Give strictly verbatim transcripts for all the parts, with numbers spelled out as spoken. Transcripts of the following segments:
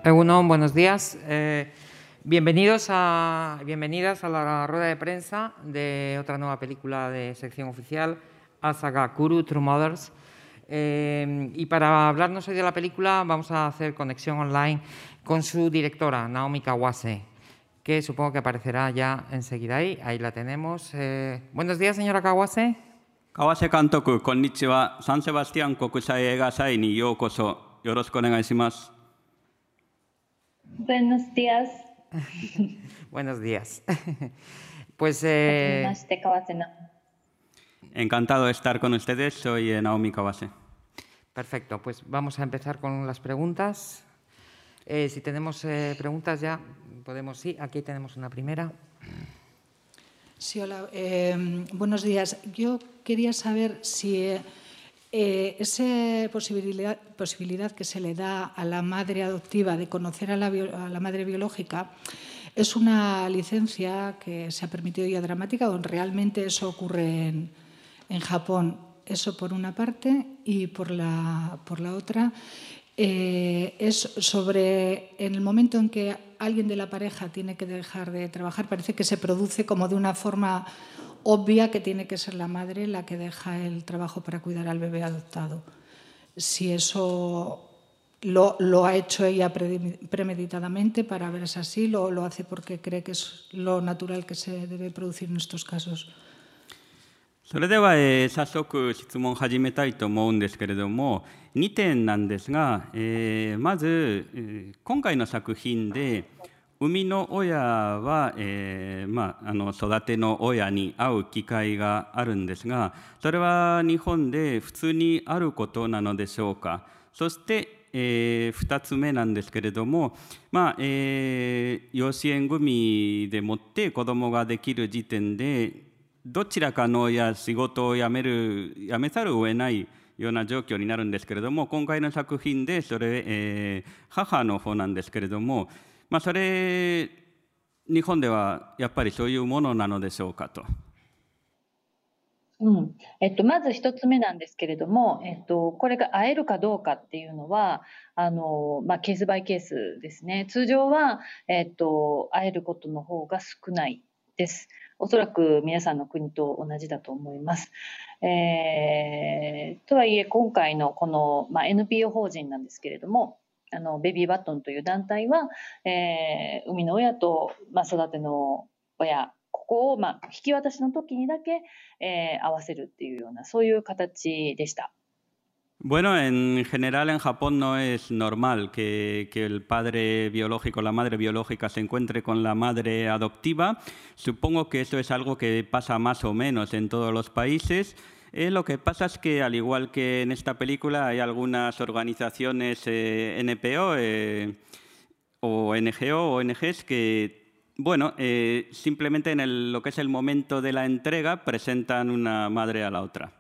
Egunon, buenos días. Eh, bienvenidos a, bienvenidas a la rueda de prensa de otra nueva película de sección oficial, Asagakuru, True Mothers. Eh, y para hablarnos hoy de la película vamos a hacer conexión online con su directora, Naomi Kawase, que supongo que aparecerá ya enseguida ahí. Ahí la tenemos. Eh, buenos días, señora Kawase. Kawase Kantoku, konnichiwa. San Sebastián Kokusai Eiga Sai ni youkoso. Yoroshiku onegaishimasu. Buenos días. Buenos días. Pues eh, encantado de estar con ustedes. Soy Naomi Kawase. Perfecto, pues vamos a empezar con las preguntas. Eh, si tenemos eh, preguntas ya, podemos... Sí, aquí tenemos una primera. Sí, hola. Eh, buenos días. Yo quería saber si eh, esa posibilidad, posibilidad que se le da a la madre adoptiva de conocer a la, a la madre biológica es una licencia que se ha permitido ya dramática o realmente eso ocurre en, en Japón. Eso por una parte, y por la, por la otra eh, es sobre en el momento en que alguien de la pareja tiene que dejar de trabajar, parece que se produce como de una forma obvia que tiene que ser la madre la que deja el trabajo para cuidar al bebé adoptado. Si eso lo, lo ha hecho ella premeditadamente para ver si es así, lo, lo hace porque cree que es lo natural que se debe producir en estos casos. それでは、えー、早速質問を始めたいと思うんですけれども、にてんなんですが、えー、まず、えー、今回の作品で生みの親は、えーまあ、あの育ての親に会う機会があるんですが、それは日本で普通にあることなのでしょうか。そして、えー、ふたつめなんですけれども、まあえー、養子縁組でもって子どもができる時点でどちらかの親仕事を辞める辞めざるを得ないような状況になるんですけれども、今回の作品でそれ、えー、母の方なんですけれども、まあ、それ日本ではやっぱりそういうものなのでしょうかと。 うんえっと、まず一つ目なんですけれども、えっと、これが会えるかどうかっていうのはあの、まあ、ケースバイケースですね。通常は、えっと、会えることの方が少ないです。おそらく皆さんの国と同じだと思います。えー、とはいえ今回のこの、まあ、エヌピーオー 法人なんですけれども、あのベビーバトンという団体は、えー、生みの親と、まあ、育ての親ここを、まあ、引き渡しの時にだけ、えー、合わせるっていうようなそういう形でした。 Bueno, en general en Japón no es normal que, que el padre biológico, la madre biológica se encuentre con la madre adoptiva. Supongo que eso es algo que pasa más o menos en todos los países. Eh, lo que pasa es que, al igual que en esta película, hay algunas organizaciones eh, N P O eh, o N G O o O N Gs que, bueno, eh, simplemente en el, lo que es el momento de la entrega presentan una madre a la otra.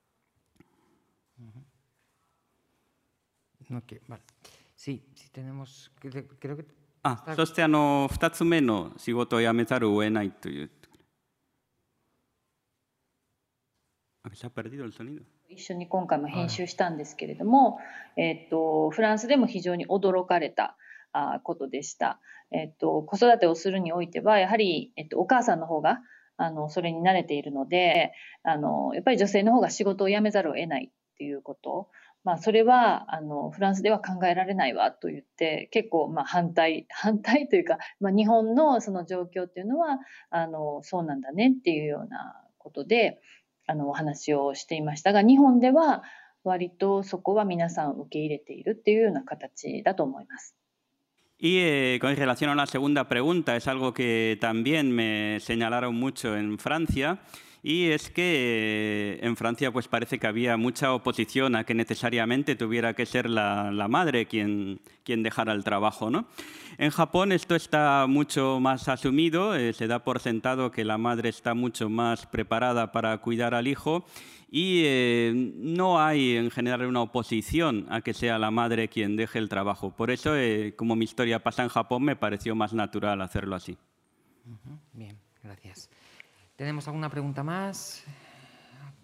Okay, vale. Sí, sí tenemos... Creo que... あ、そしてあのふたつめの仕事を辞めざるを得ないという。Se ha perdido el sonido. 一緒に今回も編集したんですけれども、えっと、フランスでも非常に驚かれたことでした。えっと、子育てをするにおいてはやはり、えっと、お母さんの方があのそれに慣れているので、あのやっぱり女性の方が仕事を辞めざるを得ないっていうこと。まあ、それはあのフランスでは考えられないわと言って結構まあ反対反対というか、まあ、日本のその状況っていうのはあのそうなんだねっていうようなことであのお話をしていましたが、日本では割とそこは皆さん受け入れているっていうような形だと思います。 Y eh, con relación a la segunda pregunta, es algo que también me señalaron mucho en Francia. Y es que en Francia pues parece que había mucha oposición a que necesariamente tuviera que ser la, la madre quien, quien dejara el trabajo, ¿no? En Japón esto está mucho más asumido, eh, se da por sentado que la madre está mucho más preparada para cuidar al hijo y eh, no hay en general una oposición a que sea la madre quien deje el trabajo. Por eso, eh, como mi historia pasa en Japón, me pareció más natural hacerlo así. Uh-huh. Bien, gracias. ¿Tenemos alguna pregunta más?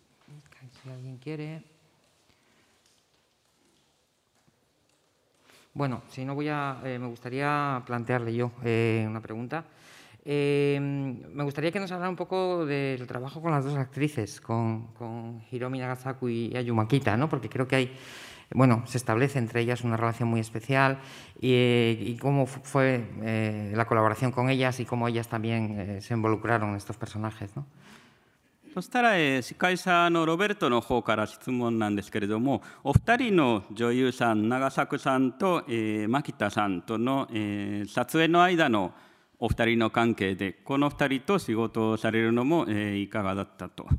Si alguien quiere. Bueno, si no voy a, eh, me gustaría plantearle yo eh, una pregunta. Eh, me gustaría que nos hablara un poco del trabajo con las dos actrices, con, con Hiromi Nagasaku y Ayuma Kita, ¿no? Porque creo que hay, bueno, se establece entre ellas una relación muy especial y, eh, y cómo fue eh, la colaboración con ellas y cómo ellas también eh, se involucraron en estos personajes, ¿no? そしたら、えー司会者のロベルトの方から質問なんですけれども、お二人の女優さん、長作さんと、えー、牧田さんとの、えー撮影の間のお二人の関係で、この二人と仕事をされるのも、えーいかがだったと。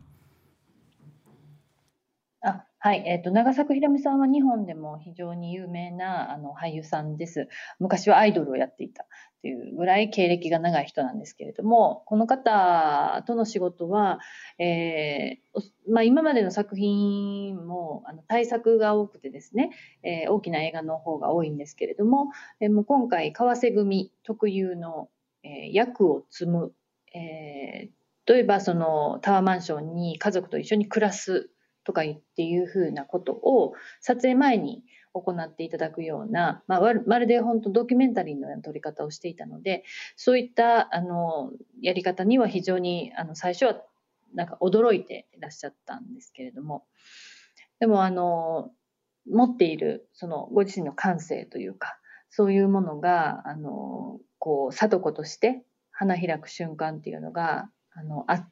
あはい、えっと、長作ひろみさんは日本でも非常に有名なあの俳優さんです。昔はアイドルをやっていたっていうぐらい経歴が長い人なんですけれども、この方との仕事は、えーおまあ、今までの作品もあの大作が多くてですね、えー大きな映画の方が多いんですけれども、えーもう今回、川瀬組特有の、えー役を積む、えー例えばそのタワーマンションに家族と一緒に暮らすとかっていうふうなことを撮影前に行っていただくような、まあ、わるまるで本当ドキュメンタリーのような撮り方をしていたので、そういったあのやり方には非常にあの最初はなんか驚いていらっしゃったんですけれども、でもあの持っているそのご自身の感性というか、そういうものがあのこう聡子として花開く瞬間っていうのがあのあって、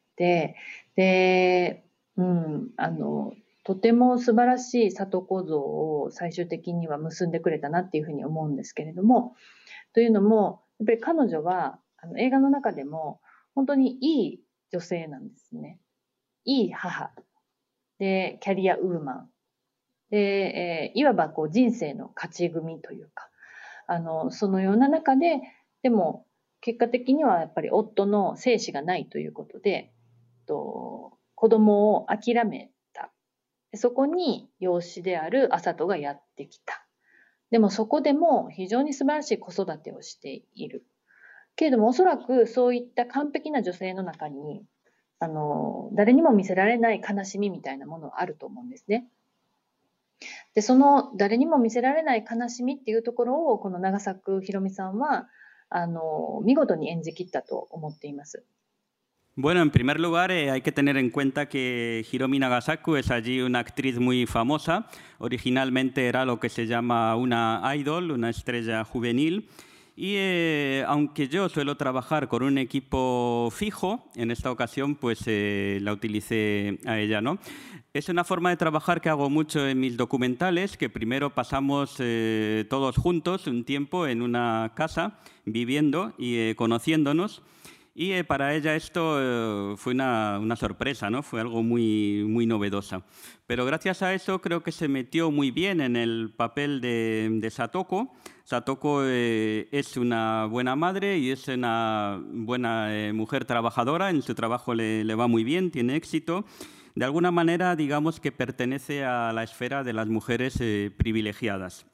で、うん、あのとても素晴らしい聡子像を最終的には結んでくれたなっていうふうに思うんですけれども、というのもやっぱり彼女はあの映画の中でも本当にいい女性なんですね。いい母でキャリアウーマンで、えーいわばこう人生の勝ち組というか、あのそのような中で、でも結果的にはやっぱり夫の精子がないということで、と子供を諦めた。でそこに養子である麻人がやってきた。でもそこでも非常に素晴らしい子育てをしている。けれどもおそらくそういった完璧な女性の中に、あの誰にも見せられない悲しみみたいなものはあると思うんですね。で、その誰にも見せられない悲しみっていうところをこの長作ひろみさんはあの見事に演じきったと思っています。 Bueno, en primer lugar, eh, hay que tener en cuenta que Hiromi Nagasaku es allí una actriz muy famosa. Originalmente era lo que se llama una idol, una estrella juvenil. Y eh, aunque yo suelo trabajar con un equipo fijo, en esta ocasión pues eh, la utilicé a ella, ¿no? Es una forma de trabajar que hago mucho en mis documentales, que primero pasamos eh, todos juntos un tiempo en una casa, viviendo y eh, conociéndonos. Y eh, para ella esto eh, fue una, una sorpresa, ¿no? Fue algo muy, muy novedosa. Pero gracias a eso creo que se metió muy bien en el papel de, de Satoko. Satoko eh, es una buena madre y es una buena eh, mujer trabajadora. En su trabajo le, le va muy bien, tiene éxito. De alguna manera, digamos que pertenece a la esfera de las mujeres eh, privilegiadas.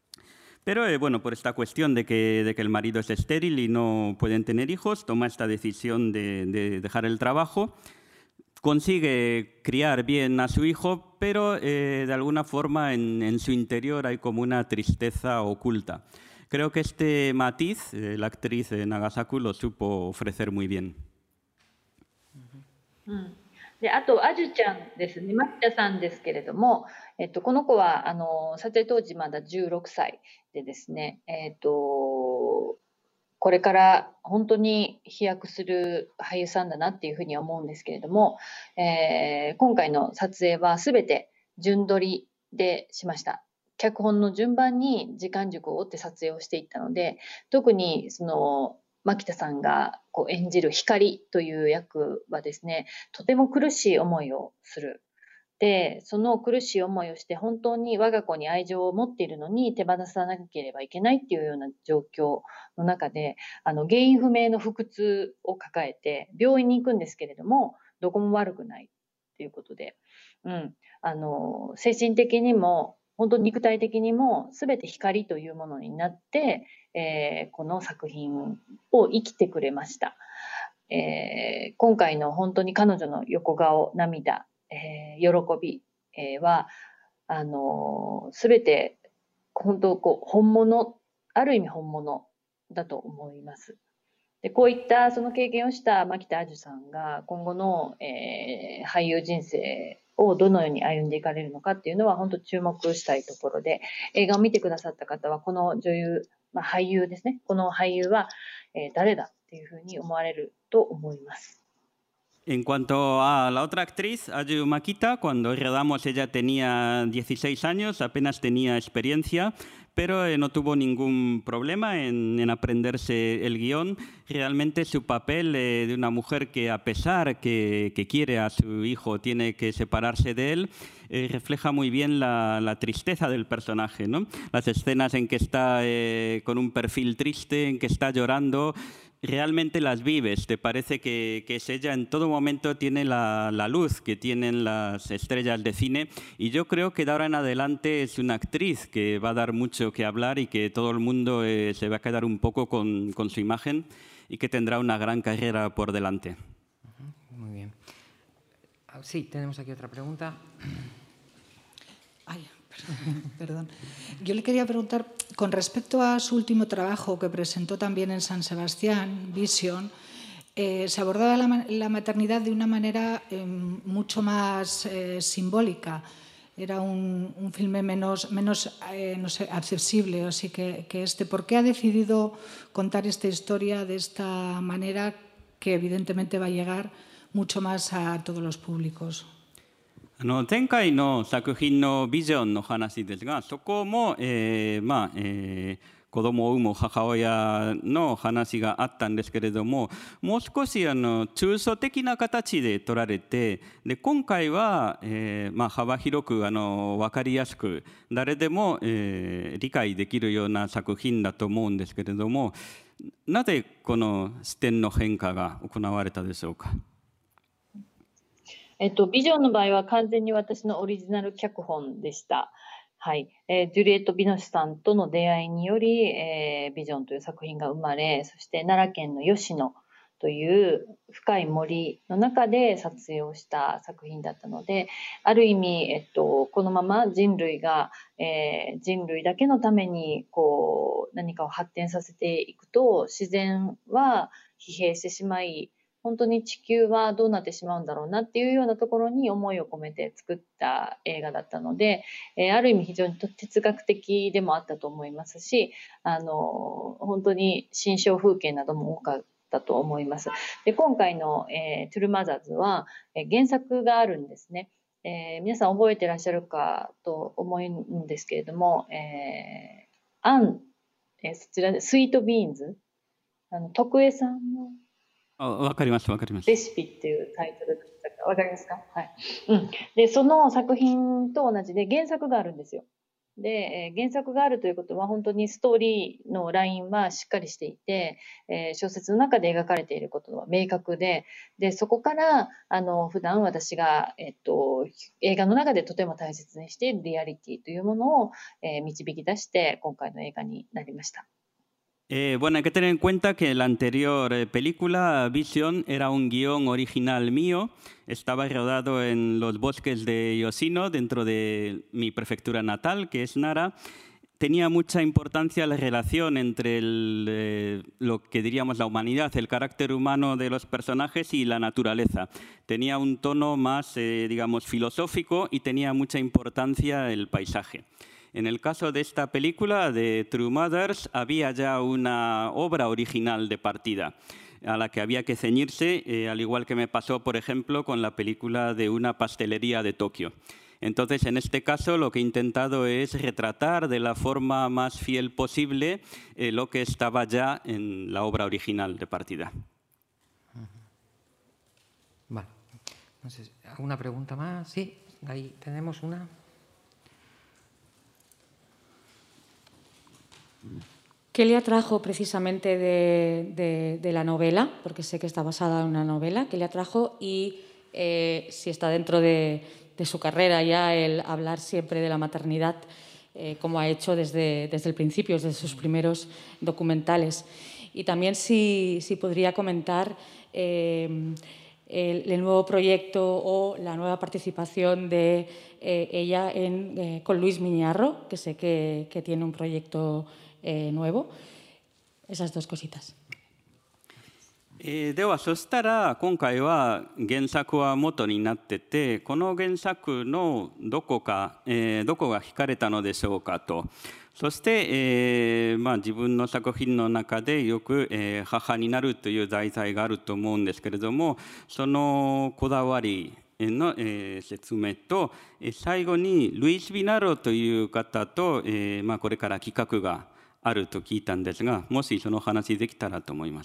Pero eh, bueno, por esta cuestión de que, de que el marido es estéril y no pueden tener hijos, toma esta decisión de, de dejar el trabajo. Consigue criar bien a su hijo, pero eh, de alguna forma en, en su interior hay como una tristeza oculta. Creo que este matiz, eh, la actriz eh, Nagasaku lo supo ofrecer muy bien. うんであと、あじゅちゃんですね、牧田さんですけれども、えっと、この子はあの撮影当時まだじゅうろくさいでですね、えっと、これから本当に飛躍する俳優さんだなっていうふうには思うんですけれども、えー今回の撮影はすべて順撮りでしました。脚本の順番に時間軸を追って撮影をしていったので、特にその牧田さんがこう演じる光という役はですね、とても苦しい思いをする。で、その苦しい思いをして本当に我が子に愛情を持っているのに手放さなければいけないっていうような状況の中で、あの原因不明の腹痛を抱えて病院に行くんですけれども、どこも悪くないっていうことで、うん、あの精神的にも本当に肉体的にも全て光というものになって、えーこの作品を生きてくれました。えー今回の本当に彼女の横顔、涙、えー喜び、えーはあのすべて本当こう本物、ある意味本物だと思います。でこういったその経験をした牧田あじゅさんが今後の、えー、俳優人生をどのように歩んでいかれるのかっていうのは本当注目したいところで、映画を見てくださった方はこの女優、まあ、俳優ですね、この俳優は、えー、誰だっていうふうに思われると思います。 En cuanto a la otra actriz, Ayu Makita, cuando rodamos ella tenía dieciséis años, apenas tenía experiencia, pero eh, no tuvo ningún problema en, en aprenderse el guión. Realmente su papel eh, de una mujer que a pesar que, que quiere a su hijo, tiene que separarse de él, eh, refleja muy bien la, la tristeza del personaje, ¿no? Las escenas en que está eh, con un perfil triste, en que está llorando, realmente las vives, te parece que, que es ella, en todo momento tiene la, la luz que tienen las estrellas de cine, y yo creo que de ahora en adelante es una actriz que va a dar mucho que hablar y que todo el mundo eh, se va a quedar un poco con, con su imagen y que tendrá una gran carrera por delante. Muy bien. Sí, tenemos aquí otra pregunta. Ay, perdón. Yo le quería preguntar, con respecto a su último trabajo que presentó también en San Sebastián, Vision, eh, se abordaba la, la maternidad de una manera eh, mucho más eh, simbólica. Era un, un filme menos, menos eh, no sé, accesible, así que, que este. ¿Por qué ha decidido contar esta historia de esta manera que evidentemente va a llegar mucho más a todos los públicos? あの前回の作品のビジョンの話ですが、そこも、えーまあえー、子供を産む母親の話があったんですけれども、もう少しあの抽象的な形で取られて、で今回は、えーまあ、幅広くあの分かりやすく誰でも、えー、理解できるような作品だと思うんですけれども、なぜこの視点の変化が行われたでしょうか。 えっと、ビジョンの場合は完全に私のオリジナル脚本でした。はい。えー、ジュリエット・ビノシュさんとの出会いにより、えー、ビジョンという作品が生まれ、そして奈良県の吉野という深い森の中で撮影をした作品だったので、ある意味、えっと、このまま人類が、えー、人類だけのためにこう何かを発展させていくと、自然は疲弊してしまい、本当に地球はどうなってしまうんだろうなっていうようなところに思いを込めて作った映画だったので、えー、ある意味非常に哲学的でもあったと思いますし、あの本当に心象風景なども多かったと思います。で今回の、えー、トゥルーマザーズは、えー、原作があるんですね。えー、皆さん覚えてらっしゃるかと思うんですけれども、えー、アン、えー、そちらでスイートビーンズ、あの徳江さんのわかります、わかります。 レシピっていうタイトルだったか、わかりますか？はい。うん。で、その作品と同じで原作があるんですよ。で、えー、原作があるということは本当にストーリーのラインはしっかりしていて、えー、小説の中で描かれていることは明確で、で、そこから、あの、普段私が、えっと、映画の中でとても大切にしているリアリティというものを、えー、導き出して、今回の映画になりました。 Eh, bueno, hay que tener en cuenta que la anterior eh, película, Vision, era un guión original mío. Estaba rodado en los bosques de Yoshino, dentro de mi prefectura natal, que es Nara. Tenía mucha importancia la relación entre el, eh, lo que diríamos la humanidad, el carácter humano de los personajes y la naturaleza. Tenía un tono más, eh, digamos, filosófico y tenía mucha importancia el paisaje. En el caso de esta película, de True Mothers, había ya una obra original de partida a la que había que ceñirse, eh, al igual que me pasó, por ejemplo, con la película de una pastelería de Tokio. Entonces, en este caso, lo que he intentado es retratar de la forma más fiel posible eh, lo que estaba ya en la obra original de partida. Vale. No sé, ¿alguna pregunta más? Sí, ahí tenemos una. ¿Qué le atrajo precisamente de, de, de la novela? Porque sé que está basada en una novela. ¿Qué le atrajo? Y eh, si está dentro de, de su carrera ya el hablar siempre de la maternidad, eh, como ha hecho desde, desde el principio, desde sus primeros documentales. Y también si, si podría comentar eh, el, el nuevo proyecto o la nueva participación de eh, ella en, eh, con Luis Miñarro, que sé que, que tiene un proyecto eh, nuevo. Esas dos cositas. えー、ではそしたら今回は原作は元になってて、この原作のどこか、えー、どこが惹かれたのでしょうかと。そして、えーまあ、自分の作品の中でよく、えー、母になるという題材があると思うんですけれども、そのこだわりの、えー、説明と、最後にルイス・ビナロという方と、えーまあ、これから企画があると聞いたんですが、もしその話できたらと思います。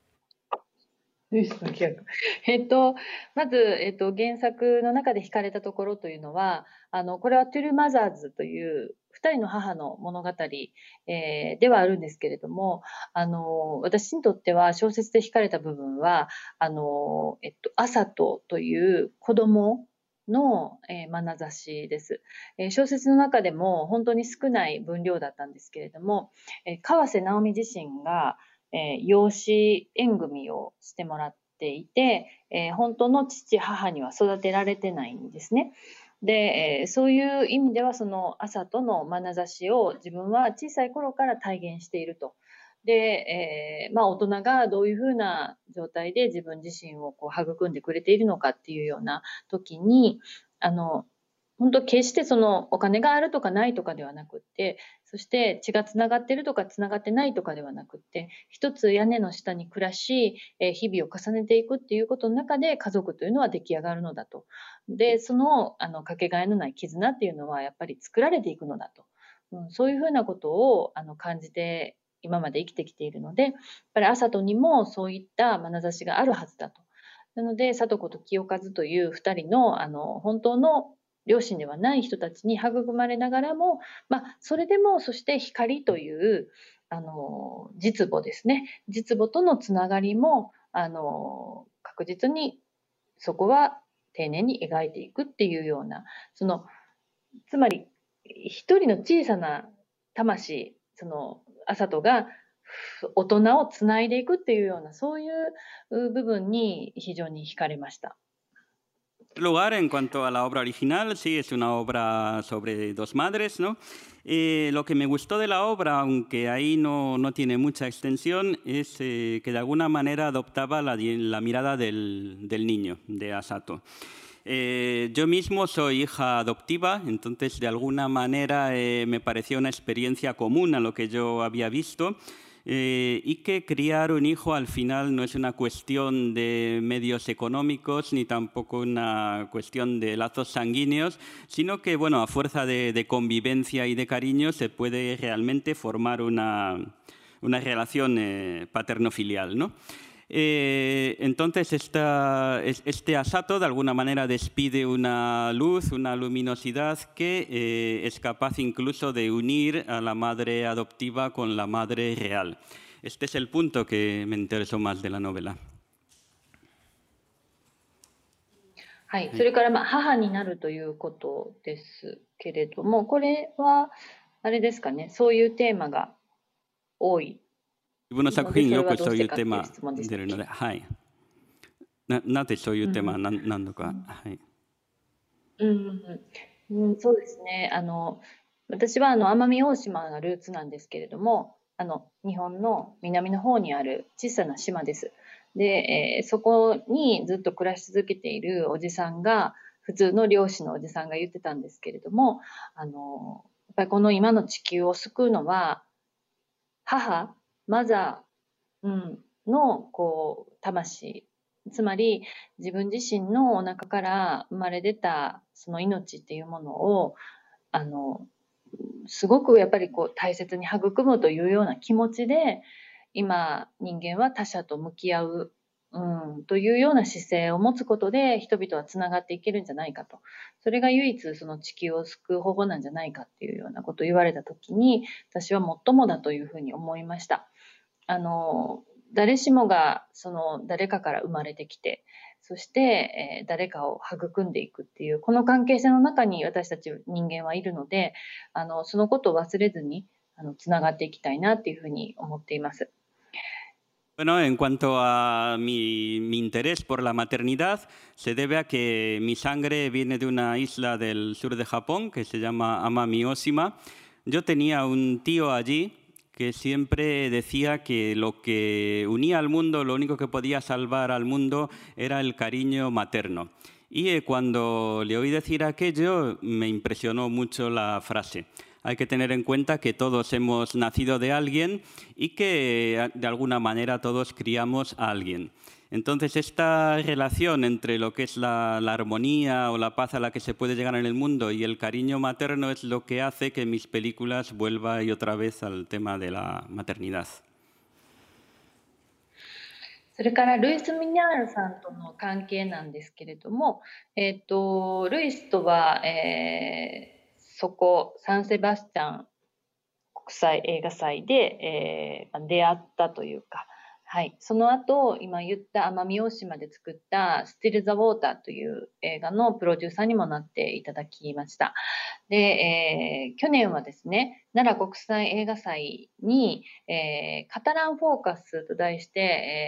えっと、まず、えっと、原作の中で惹かれたところというのは、あの、これはトゥルマザーズという二人の母の物語、えー、ではあるんですけれども、あの、私にとっては小説で惹かれた部分は、あの、えっと、アサトという子供の、えー、眼差しです、えー。小説の中でも本当に少ない分量だったんですけれども、えー、川瀬直美自身が、えー、養子縁組をしてもらっていて、えー、本当の父母には育てられてないんですね。で、えー、そういう意味ではその朝との眼差しを自分は小さい頃から体現していると。で、えーまあ、大人がどういうふうな状態で自分自身をこう育んでくれているのかっていうような時に、あの本当決してそのお金があるとかないとかではなくって、そして血がつながってるとかつながってないとかではなくって、一つ屋根の下に暮らし、日々を重ねていくっていうことの中で家族というのは出来上がるのだと。で、そのあのかけがえのない絆っていうのはやっぱり作られていくのだと。うん、そういうふうなことをあの感じて今まで生きてきているので、やっぱり朝とにもそういった眼差しがあるはずだと。なので、聡子と清和という二人のあの本当の両親ではない人たちに育まれながらも、まあ、それでもそして光というあの実母ですね、実母とのつながりもあの確実にそこは丁寧に描いていくっていうような、そのつまり一人の小さな魂、その麻人が大人をつないでいくっていうような、そういう部分に非常に惹かれました。 lugar, en cuanto a la obra original, sí, es una obra sobre dos madres, ¿no? Eh, lo que me gustó de la obra, aunque ahí no, no tiene mucha extensión, es eh, que de alguna manera adoptaba la, la mirada del, del niño, de Asato. Eh, yo mismo soy hija adoptiva, entonces de alguna manera eh, me pareció una experiencia común a lo que yo había visto. Eh, y que criar un hijo al final no es una cuestión de medios económicos ni tampoco una cuestión de lazos sanguíneos, sino que, bueno, a fuerza de, de convivencia y de cariño se puede realmente formar una, una relación eh, paterno-filial, ¿no? Eh, entonces, esta, este Asato de alguna manera despide una luz, una luminosidad que eh, es capaz incluso de unir a la madre adoptiva con la madre real. Este es el punto que me interesó más de la novela. はい、それからまあ母になるということですけれども、これはあれですかね、そういうテーマが多い。 自分の作品によくそういうテーマ出るので、はい。な, なぜそういうテーマ、うん、何, 何度か、はい。 うんうんうん、そうですね。あの私はあの奄美大島がルーツなんですけれども、あの日本の南の方にある小さな島です。で、えー、そこにずっと暮らし続けているおじさんが、普通の漁師のおじさんが言ってたんですけれども、あのやっぱりこの今の地球を救うのは母マザー、うん、のこう魂、つまり自分自身のお腹から生まれ出たその命っていうものをあのすごくやっぱりこう大切に育むというような気持ちで今人間は他者と向き合う、うん、というような姿勢を持つことで人々はつながっていけるんじゃないかと、それが唯一その地球を救う方法なんじゃないかっていうようなことを言われたときに、私はもっともだというふうに思いました。あの誰しもがその誰かから生まれてきて、そして、えー、誰かを育んでいくっていうこの関係性の中に私たち人間はいるので、あのそのことを忘れずにあのつながっていきたいなっていうふうに思っています。 Bueno, en cuanto a mi, mi interés por la maternidad, se debe a que mi sangre viene de una isla del sur de Japón que se llama Amami Oshima. Yo tenía un tío allí que siempre decía que lo que unía al mundo, lo único que podía salvar al mundo era el cariño materno. Y eh, cuando le oí decir aquello, me impresionó mucho la frase. Hay que tener en cuenta que todos hemos nacido de alguien y que de alguna manera todos criamos a alguien. Entonces, esta relación entre lo que es la, la armonía o la paz a la que se puede llegar en el mundo y el cariño materno es lo que hace que mis películas vuelva y otra vez al tema de la maternidad. それからルイス・ミニャールさんとの関係なんですけれども、えっと、ルイスとは、えー、そこサンセバスチャン国際映画祭で、えー、出会ったというか、はい、その後今言った奄美大島で作った「スティル・ザ・ウォーター」という映画のプロデューサーにもなっていただきました。で、えー、去年はですね奈良国際映画祭に、えー、カタランフォーカスと題して、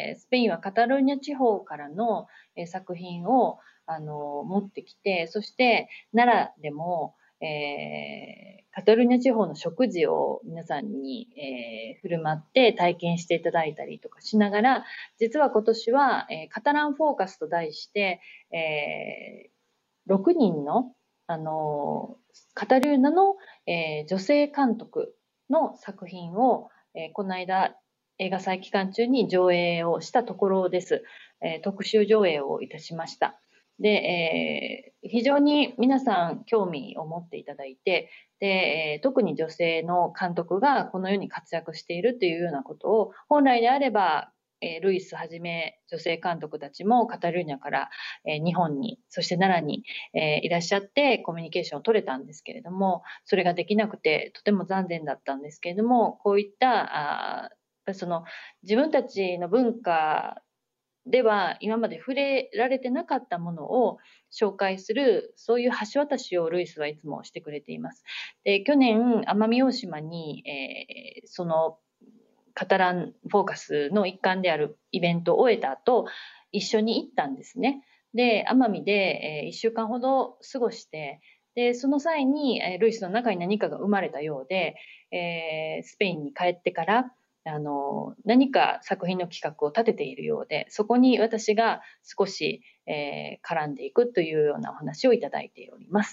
えー、スペインはカタルーニャ地方からの、えー、作品をあの持ってきて、そして奈良でもえー、カタルーニャ地方の食事を皆さんに、えー、振る舞って体験していただいたりとかしながら、実は今年は、えー、カタランフォーカスと題して、えー、ろくにんの、あのカタルーニャの、えー、女性監督の作品を、えー、この間映画祭期間中に上映をしたところです。えー、特集上映をいたしました。で、えー、非常に皆さん興味を持っていただいて、で、えー、特に女性の監督がこのように活躍しているというようなことを、本来であれば、えー、ルイスはじめ女性監督たちもカタルーニャから、えー、日本に、そして奈良に、えー、いらっしゃってコミュニケーションを取れたんですけれども、それができなくてとても残念だったんですけれども、こういったあその自分たちの文化では今まで触れられてなかったものを紹介する、そういう橋渡しをルイスはいつもしてくれています。で、去年奄美大島に、えー、そのカタランフォーカスの一環であるイベントを終えた後、一緒に行ったんですね。で、奄美で、えー、いっしゅうかんほど過ごして、で、その際に、えー、ルイスの中に何かが生まれたようで、えー、スペインに帰ってからあの何か作品の企画を立てているようで、そこに私が少し、えー、絡んでいくというようなお話をいただいております。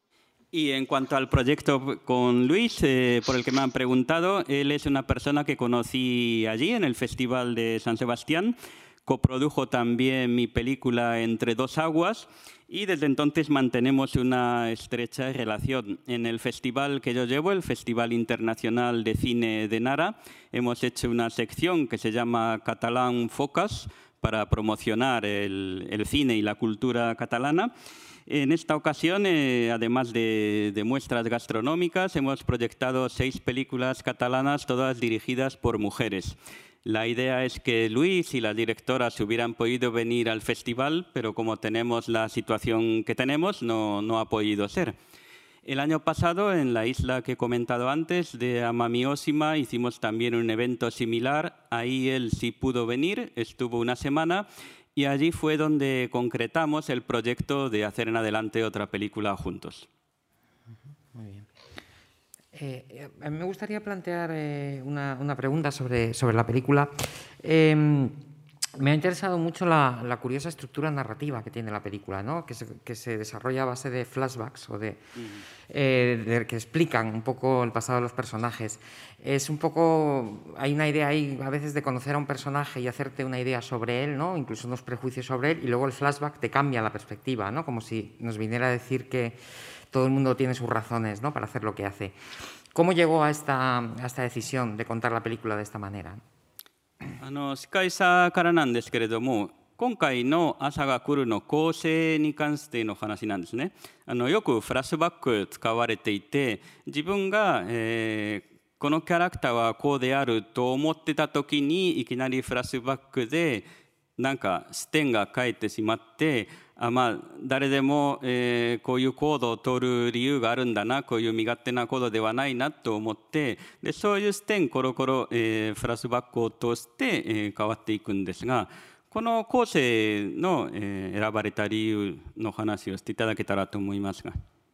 Y en cuanto al proyecto con Luis, eh, por el que me han preguntado, él es una persona que conocí allí en el Festival de San Sebastián. Coprodujo también mi película Entre dos aguas y desde entonces mantenemos una estrecha relación. En el festival que yo llevo, el Festival Internacional de Cine de Nara, hemos hecho una sección que se llama Catalan Focus para promocionar el, el cine y la cultura catalana. En esta ocasión, eh, además de, de muestras gastronómicas, hemos proyectado seis películas catalanas, todas dirigidas por mujeres. La idea es que Luis y las directoras hubieran podido venir al festival, pero como tenemos la situación que tenemos, no, no ha podido ser. El año pasado, en la isla que he comentado antes, de Amami Oshima, hicimos también un evento similar. Ahí él sí pudo venir, estuvo una semana, y allí fue donde concretamos el proyecto de hacer en adelante otra película juntos. Muy bien. Eh, a mí me gustaría plantear eh, una, una pregunta sobre, sobre la película. Eh, me ha interesado mucho la, la curiosa estructura narrativa que tiene la película, ¿no? que, se, que se desarrolla a base de flashbacks o de, uh-huh. eh, de, que explican un poco el pasado de los personajes. Es un poco, hay una idea ahí a veces de conocer a un personaje y hacerte una idea sobre él, ¿no? Incluso unos prejuicios sobre él, y luego el flashback te cambia la perspectiva, ¿no? Como si nos viniera a decir que todo el mundo tiene sus razones, ¿no? Para hacer lo que hace. ¿Cómo llegó a esta, a esta decisión de contar la película de esta manera? あの司会者からなんですけれども、今回の朝が来るの構成に関しての話なんですね。あのよくフラッシュバック使われていて、自分が、えー、このキャラクターはこうであると思ってた時にいきなりフラッシュバックでなんか視点が変えてしまって、あ、まあ、誰でも、えー、こういう行動を取る理由があるんだな、こういう身勝手な行動ではないなと思って、でそういう視点コロコロ、えー、フラッシュバックを通して、えー、変わっていくんですが、この後世の、えー、選ばれた理由の話をしていただけたらと思いますが。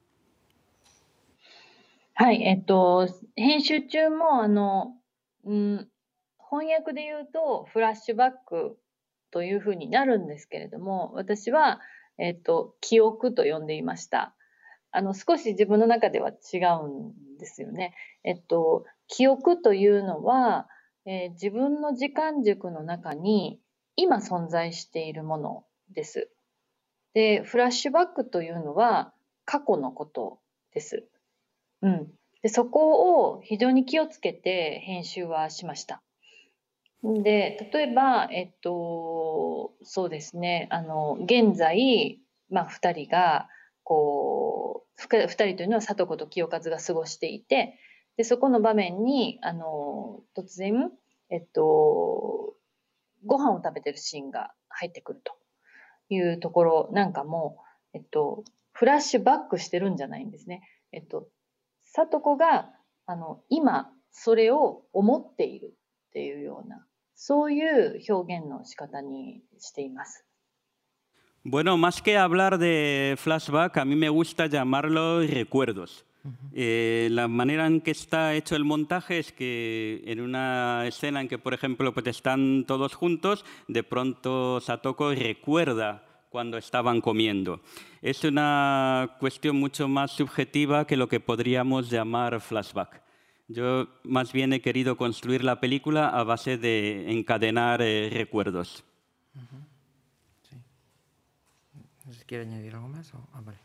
はい、えっと、編集中もあの、うん、翻訳で言うとフラッシュバックというふうになるんですけれども、私は、えっと、記憶と呼んでいました。あの少し自分の中では違うんですよね。えっと、記憶というのは、えー、自分の時間軸の中に今存在しているものです。で、フラッシュバックというのは過去のことです。うん、でそこを非常に気をつけて編集はしました。で、例えば、えっと、そうですね、あの、現在、まあ、ふたりが、こう、ふたりというのは聡子と清和が過ごしていて、で、そこの場面に、あの、突然、えっと、ご飯を食べてるシーンが入ってくるというところなんかも、えっと、フラッシュバックしてるんじゃないんですね。えっと、聡子が、あの、今、それを思っているっていうような、そういう表現の仕方にしています。 Bueno, más que hablar de flashback, a mí me gusta llamarlo recuerdos. Eh, la manera en que está hecho el montaje es que en una escena en que, por ejemplo, pues están todos juntos, de pronto Satoko recuerda cuando estaban comiendo. Es una cuestión mucho más subjetiva que lo que podríamos llamar flashback. Yo más bien he querido construir la película a base de encadenar eh, recuerdos. Uh-huh. Sí. No sé si quiere añadir algo más. O... Ah, vale.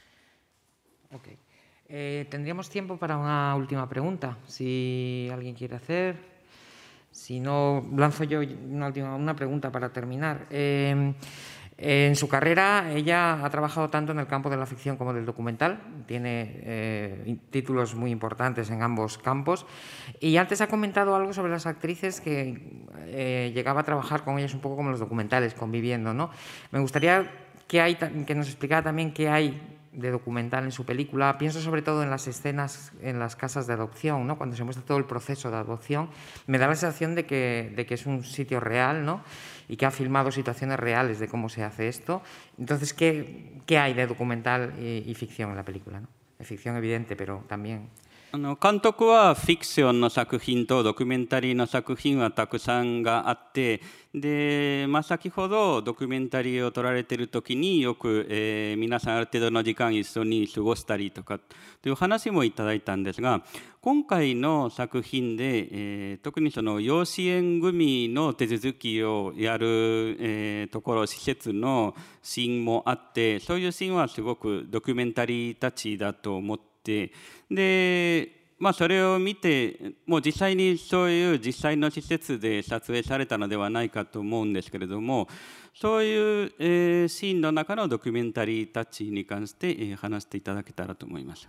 Ok. Eh, tendríamos tiempo para una última pregunta, si alguien quiere hacer. Si no, lanzo yo una, última, una pregunta para terminar. Eh, en su carrera, ella ha trabajado tanto en el campo de la ficción como del documental. Tiene eh, títulos muy importantes en ambos campos. Y antes ha comentado algo sobre las actrices que eh, llegaba a trabajar con ellas un poco como los documentales, conviviendo, ¿no? Me gustaría que, hay, que nos explicara también qué hay de documental en su película. Pienso sobre todo en las escenas en las casas de adopción, ¿no? Cuando se muestra todo el proceso de adopción, me da la sensación de que, de que es un sitio real, ¿no? Y que ha filmado situaciones reales de cómo se hace esto. Entonces, ¿qué, qué hay de documental y, y ficción en la película, ¿no? De ficción evidente, pero también... あの監督はフィクションの作品とドキュメンタリーの作品はたくさんがあって、で、まあ、先ほどドキュメンタリーを撮られている時によく、えー、皆さんある程度の時間一緒に過ごしたりとかという話もいただいたんですが、今回の作品で、えー、特にその養子縁組の手続きをやる、えー、ところ施設のシーンもあって、そういうシーンはすごくドキュメンタリーたちだと思って、で、まあ、それを見てもう実際にそういう実際の施設で撮影されたのではないかと思うんですけれども、そういう、えー、シーンの中のドキュメンタリーたちに関して、えー、話していただけたらと思います。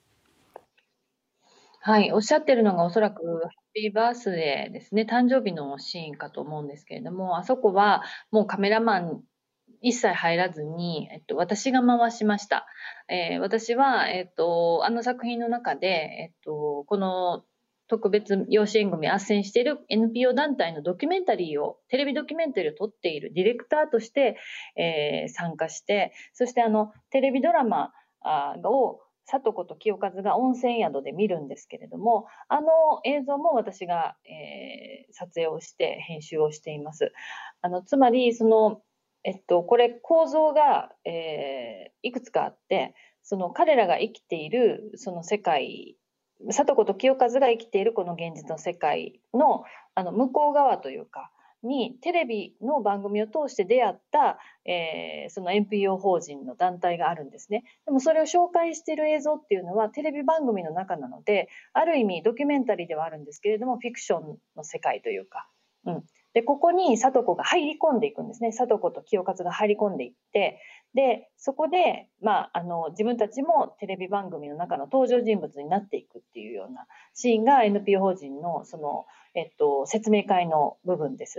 はい、おっしゃってるのがおそらくハッピーバースデーですね、誕生日のシーンかと思うんですけれども、あそこはもうカメラマン一切入らずに、えっと、私が回しました。えー、私は、えっと、あの作品の中で、えっと、この特別養子縁組斡旋している エヌピーオー 団体のドキュメンタリーを、テレビドキュメンタリーを撮っているディレクターとして、えー、参加して、そしてあのテレビドラマを聡子と清和が温泉宿で見るんですけれども、あの映像も私が、えー、撮影をして編集をしています。あのつまりそのえっと、これ構造が、えー、いくつかあって、その彼らが生きているその世界、聡子と清和が生きているこの現実の世界 の, あの向こう側というかにテレビの番組を通して出会った、えー、その エヌピーオー 法人の団体があるんですね。でもそれを紹介している映像っていうのはテレビ番組の中なので、ある意味ドキュメンタリーではあるんですけれども、フィクションの世界というか、うん、でここに聡子が入り込んでいくんですね。聡子と清和が入り込んでいって、でそこで、まあ、あの自分たちもテレビ番組の中の登場人物になっていくっていうようなシーンが エヌピーオー 法人の、その、えっと、説明会の部分です。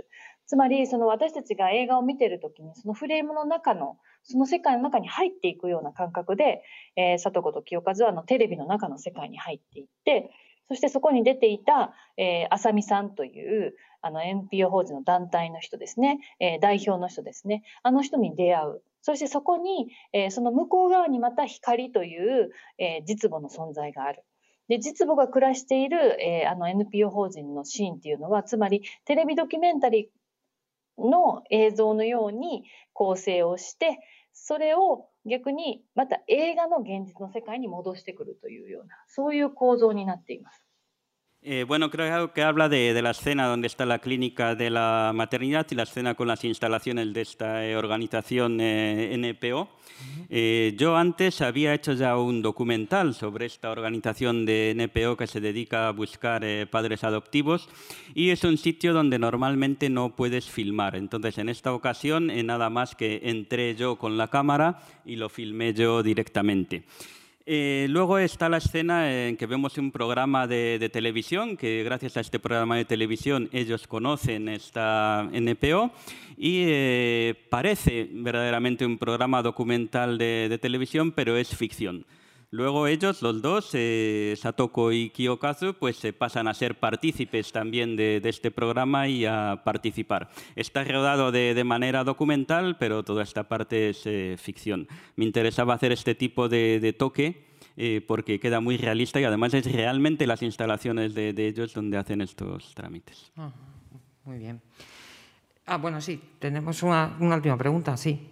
つまり、その私たちが映画を見ているときに、そのフレームの中の、その世界の中に入っていくような感覚で、えー、里子と清和はあのテレビの中の世界に入っていって、そしてそこに出ていた、えー、あさみさんというあの エヌピーオー 法人の団体の人ですね、えー、代表の人ですね、あの人に出会う。そしてそこに、えー、その向こう側にまた光という、えー、実母の存在がある。で、実母が暮らしている、えー、あの エヌピーオー 法人のシーンっていうのは、つまりテレビドキュメンタリーの映像のように構成をして、それを逆にまた映画の現実の世界に戻してくるというような、そういう構造になっています。 Eh, bueno, creo que habla de, de la escena donde está la clínica de la maternidad y la escena con las instalaciones de esta eh, organización eh, N P O. Eh, yo antes había hecho ya un documental sobre esta organización de N P O que se dedica a buscar eh, padres adoptivos y es un sitio donde normalmente no puedes filmar. Entonces, en esta ocasión, eh, nada más que entré yo con la cámara y lo filmé yo directamente. Eh, luego está la escena en que vemos un programa de, de televisión, que gracias a este programa de televisión ellos conocen esta N P O y eh, parece verdaderamente un programa documental de, de televisión, pero es ficción. Luego ellos, los dos, eh, Satoko y Kiyokazu, pues se pasan a ser partícipes también de, de este programa y a participar. Está rodado de, de manera documental, pero toda esta parte es eh, ficción. Me interesaba hacer este tipo de, de toque eh, porque queda muy realista y además es realmente las instalaciones de, de ellos donde hacen estos trámites. Ah, muy bien. Ah, bueno, sí, tenemos una, una última pregunta, sí.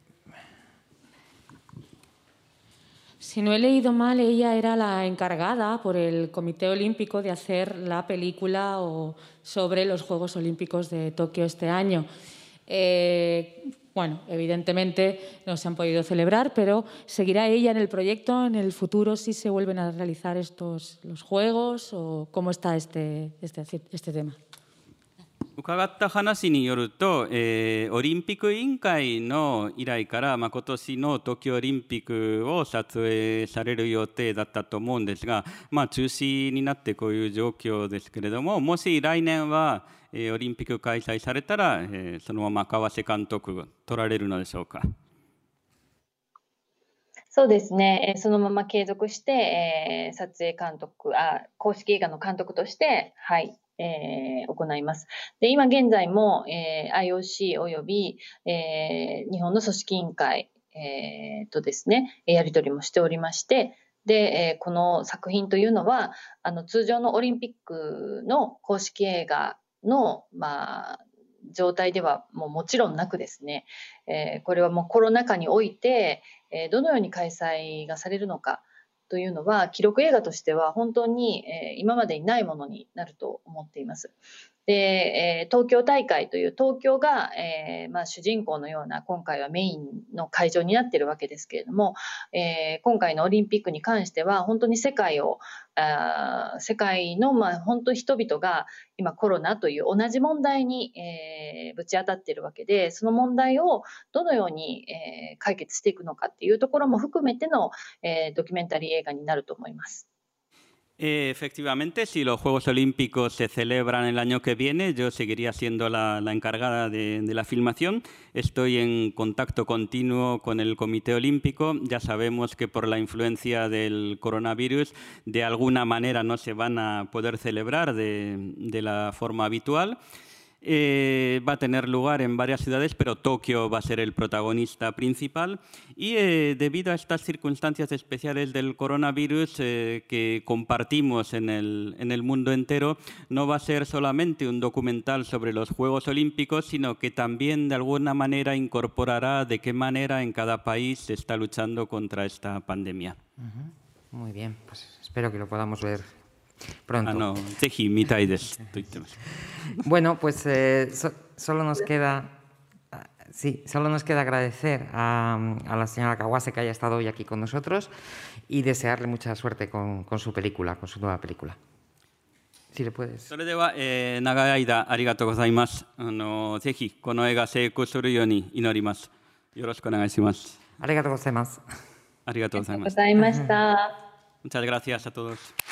Si no he leído mal, ella era la encargada por el Comité Olímpico de hacer la película o sobre los Juegos Olímpicos de Tokio este año. Eh, bueno, evidentemente no se han podido celebrar, pero ¿seguirá ella en el proyecto en el futuro si se vuelven a realizar estos los Juegos o cómo está este, este, este tema? 伺った話によると、えー、オリンピック委員会の依頼から、まあ、今年の東京オリンピックを撮影される予定だったと思うんですが、まあ、中止になってこういう状況ですけれども、もし来年は、えー、オリンピック開催されたら、えー、そのまま川瀬監督が取られるのでしょうか。 そうですね、そのまま継続して、えー、撮影監督あ、公式映画の監督として、はい、えー、行います。で、今現在も、えー、アイオーシー および、えー、日本の組織委員会、えー、とですね、やり取りもしておりまして、で、えー、この作品というのは、あの通常のオリンピックの公式映画の、まあ、状態ではもうもちろんなくですね、えー、これはもうコロナ禍において、えー、どのように開催がされるのかというのは、記録映画としては本当に、えー、今までにないものになると思っています。で、えー、東京大会という東京が、えーまあ、主人公のような今回はメインの会場になっているわけですけれども、えー、今回のオリンピックに関しては本当に世界をあ世界の、まあ、本当に人々が今コロナという同じ問題に、えー、ぶち当たっているわけで、その問題をどのように、えー、解決していくのかっていうところも含めての、えー、ドキュメンタリー映画になると思います。 Eh, efectivamente, si los Juegos Olímpicos se celebran el año que viene, yo seguiría siendo la, la encargada de, de la filmación. Estoy en contacto continuo con el Comité Olímpico. Ya sabemos que por la influencia del coronavirus, de alguna manera no se van a poder celebrar de, de la forma habitual. Eh, va a tener lugar en varias ciudades, pero Tokio va a ser el protagonista principal y eh, debido a estas circunstancias especiales del coronavirus eh, que compartimos en el, en el mundo entero, no va a ser solamente un documental sobre los Juegos Olímpicos, sino que también de alguna manera incorporará de qué manera en cada país se está luchando contra esta pandemia. Uh-huh. Muy bien, pues espero que lo podamos ver pronto. Ah, no, zehi, mitai desu. Bueno, pues eh, so, solo nos queda, sí, solo nos queda agradecer a, a la señora Kawase que haya estado hoy aquí con nosotros y desearle mucha suerte con, con su película, con su nueva película. Si le puedes. それでは、えー、長い間ありがとうございます。あのぜひこの映画成功するように祈ります。よろしくお願いします。 ありがとうございます。 ありがとうございました。 ありがとうございました。 Muchas gracias a todos.